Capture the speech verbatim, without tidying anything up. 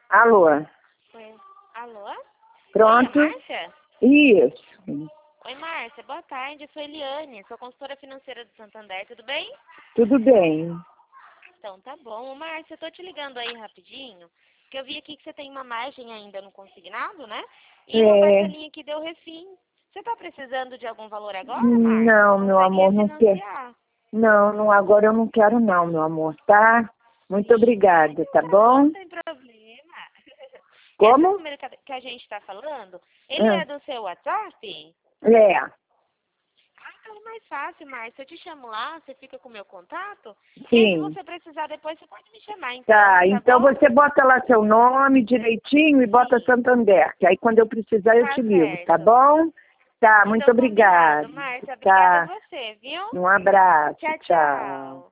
Alô? Oi. Alô? Pronto? Oi, é a Márcia? Isso. Oi, Márcia. Boa tarde. Eu sou Eliane, sou consultora financeira do Santander. Tudo bem? Tudo bem. Então, tá bom. Ô, Márcia, eu tô te ligando aí rapidinho, porque eu vi aqui que você tem uma margem ainda no consignado, né? E uma É. parcelinha que deu refim. Você tá precisando de algum valor agora, Márcia? Não, Você meu consegue amor, não quero. refinanciar. Não, não, agora eu não quero não, meu amor, tá? Muito Sim. obrigada, tá Não, bom? sem problema. Esse Como? número que a que a gente tá falando, ele Ah, é do seu WhatsApp? é. Ah, então é mais fácil, Márcia. Eu te chamo lá, você fica com o meu contato. E aí, se Sim. você precisar depois, você pode me chamar, então, Tá, tá então bom? você bota lá seu nome direitinho e bota Sim, Santander, que aí quando eu precisar eu te tá ligo, tá certo. bom? Tá, muito Então, obrigada. combinado, Márcia. Obrigada a Tá, você, viu? um abraço, Tchau, tchau. tchau.